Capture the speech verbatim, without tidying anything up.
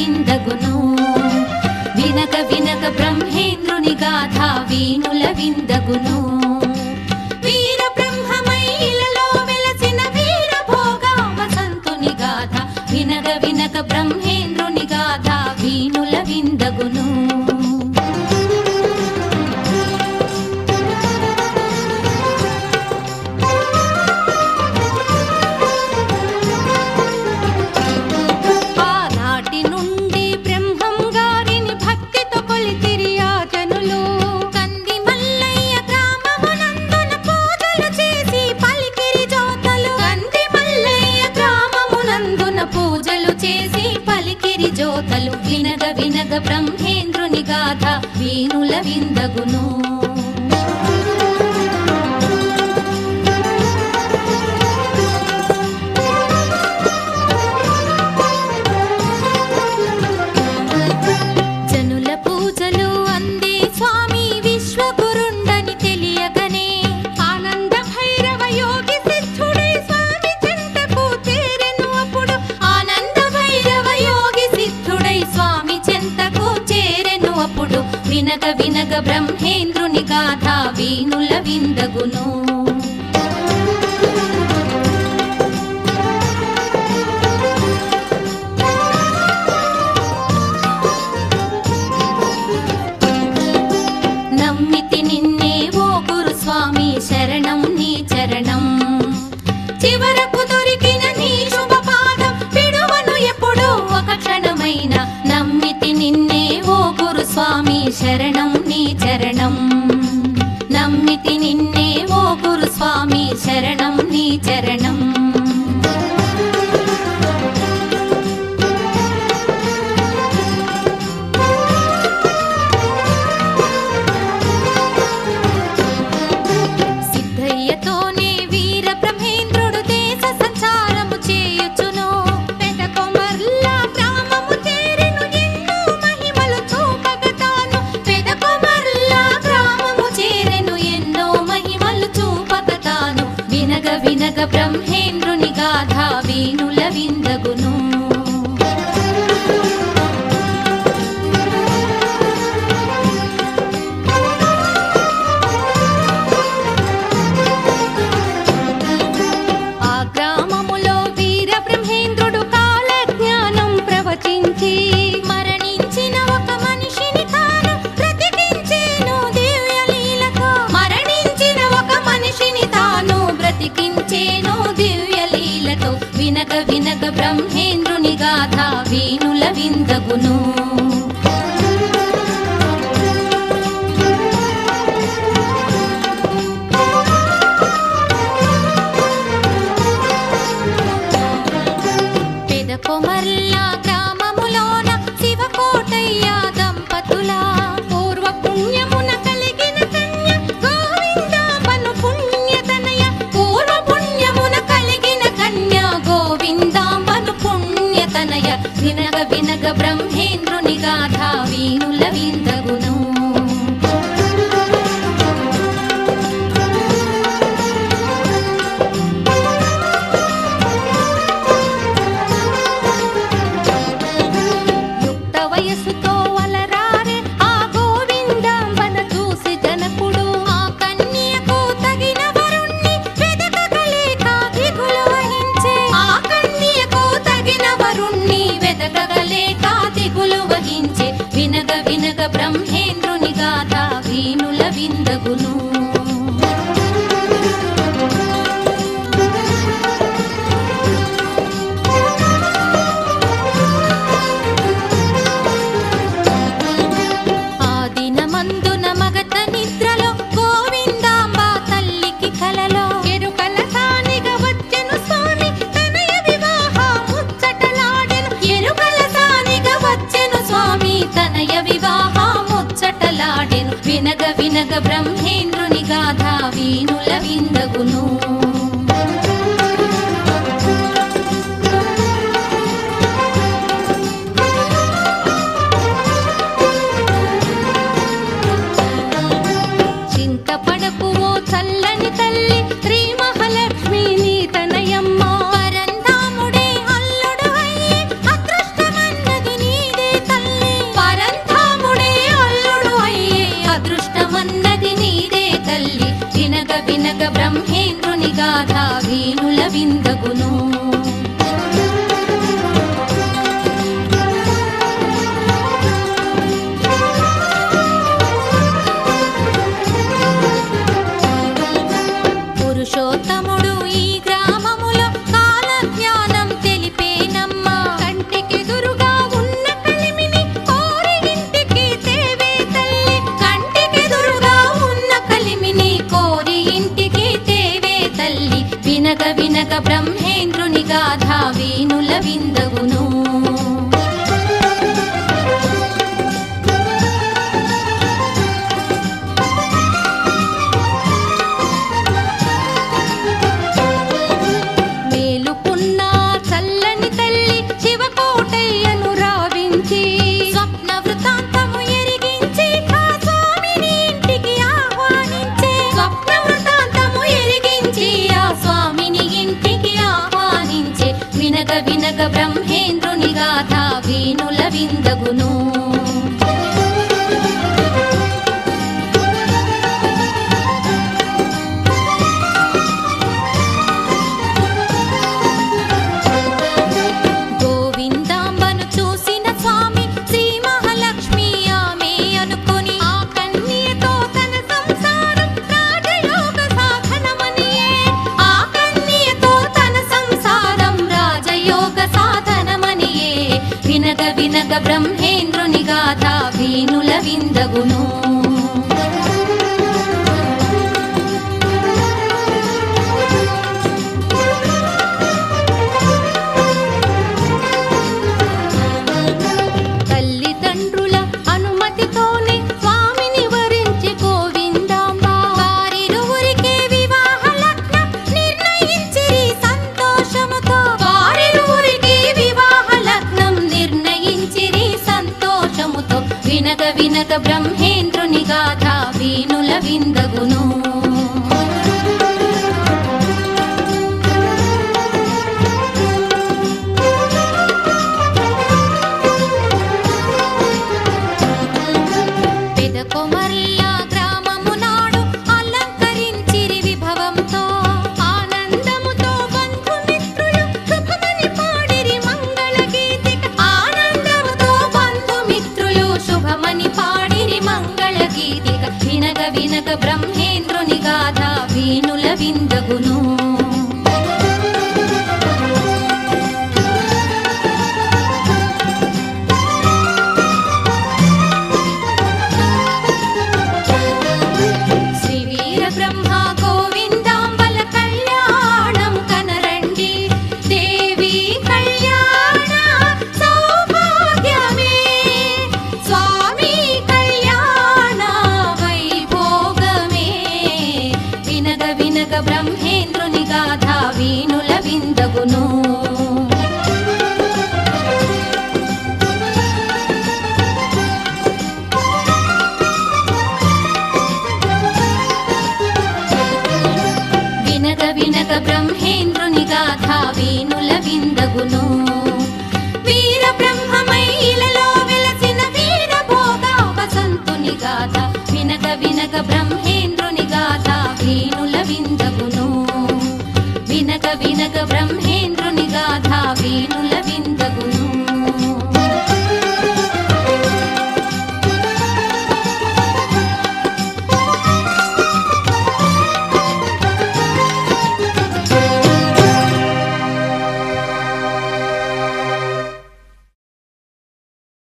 విందగును వినక వినక బ్రహ్మేంద్రుని గాథ వీణుల విందగును వీర బ్రహ్మమైలలో వెలసిన వీర భోగ వసంతుని గాథ వినక వినక బ్రహ్మేంద్రుని గాథ వీణుల విందగును జ్యోతలు వినగ వినగ బ్రహ్మేంద్రుని గాథ వీణుల విందగును జనుల పూజలు అందే స్వామి విశ్వగురుండని తెలియగనే ఆనంద భైరవ యోగి సిద్ధుడై స్వామి చెంతకు చేరెను అప్పుడు ఆనంద భైరవ యోగి సిద్ధుడై స్వామి చెంతకు చేరెను అప్పుడు వినగ వినగ బ్రహ్మేంద్రుని గాథ వీణుల విందగును నమ్మితి నిన్నే ఓ గురు స్వామి శరణం నీ చరణం చివరకు దొరికిన నీ శుభ పాదం విడువను ఎప్పుడు ఒక క్షణమైన నమ్మితి నిన్నే ఓ గురు స్వామి శరణం నీ చరణం నమ్మితి నిన్నే ఓ గురు స్వామి శరణం నీ చరణం సిద్ధయ్యతోనే వీర బ్రహ్మేంద్రుడు దేశ సంచారము చేయుచును పెదకొమర్ల గ్రామము చేరెను ఎన్నో మహిమలు చూపగతాను పెదకొమర్ల గ్రామము చేరెను ఎన్నో మహిమలు చూపగతాను వినగ వినగ బ్రహ్మేంద్రుని గాథ వీణుల విందగును ఆ గ్రామములో వీర బ్రహ్మేంద్రుడు కాల జ్ఞానం ప్రవచించి మరణించిన ఒక మనిషిని తాను బ్రతికించేను దివ్య లీలతో మరణించిన ఒక మనిషిని తాను బ్రతికించేను దివ్య లీలతో వినగ వినగ బ్రహ్మేంద్రుని గాథ వీణుల విందగును పెదకొమర్ల గ్రామములోన శివకోటయ్య దంపతుల పూర్వ పుణ్యమున కలిగిన కన్య గోవిందాంబను పుణ్యతనయ పూర్వ పుణ్యమున కలిగిన కన్య గోవిందాంబను పుణ్యతనయ వినగ వినగ బ్రహ్మేంద్రుని గాథ వీణుల విందగును యుక్త వయసుతో అలరారే ఆ గోవిందాంబన చూసి జనకుడు ఆ కన్యకు తగిన వరుణ్ణి వెదకగలేక దిగులు వహించే ఆ కన్యకు తగిన వరుణ్ణి వెదకగలేక దిగులు వహించే వినగ వినగ బ్రహ్మేంద్రుని గాథ వీణుల విందగును ఆ దినమందున మగత నిద్రలో గోవిందాంబ తల్లికి కలలో ఎరుకల సానిగా వచ్చెను స్వామి తనయ వివాహ ముచ్చటలాడెను ఎరుకల సానిగా వచ్చెను స్వామి తనయ వివాహ ముచ్చటలాడెను వినగ వినగ బ్రహ్మేంద్రుని వీణుల విందగును. గోవిందాంబను చూసిన స్వామి శ్రీ మహాలక్ష్మి ఆమె అనుకొని ఆ కన్యతో తన సంసారం రాజయోగ సాధనమనియే. ఆ కన్యతో తన సంసారం రాజయోగ సాధనమనియే. వినగ వినగ బ్రహ్మేంద్రుని గాథ వీణుల విందగును. తల్లిదండ్రుల అనుమతితోనే స్వామిని వరించి గోవిందాంబ వారిరువురికే వివాహ లగ్నం నిర్ణయించిరి సంతోషముతో. వారిరువురికి వివాహ లగ్నం నిర్ణయించిరి సంతోషముతో. వినగ వినగ బ్రహ్మేంద్రుని గాథ వీణుల విందగును. పెదకొమర్ల గ్రామము నాడు అలంకరించిరి విభవంతో. ఆనందముతో బంధుమిత్రులు శుభమని పాడిరి మంగళ గీతిక. ఆనందముతో బంధుమిత్రులు శుభమని పాడిరి మంగళ గీతిక. వినగ వినగ బ్రహ్మేంద్రుని గాథ వీణుల విందగును. శ్రీ వీర బ్రహ్మ గోవిందాంబల కళ్యాణం కనరండి. దేవి కళ్యాణ సౌభాగ్యమే. స్వామి కళ్యాణ వైభోగమే. వినగ వినగ బ్రహ్మేంద్రుని గాథ వీణుల విందగును. వినగ వినగ బ్రహ్మేంద్రుని గాథ వీణుల విందగును. వీర బ్రహ్మమై ఇలలో వెలసిన వీర భోగ వసంతుని గాథ. వినగ వినగ బ్రహ్మేంద్రుని గాథ వీణుల విందగును. వినగ వినగ బ్రహ్మ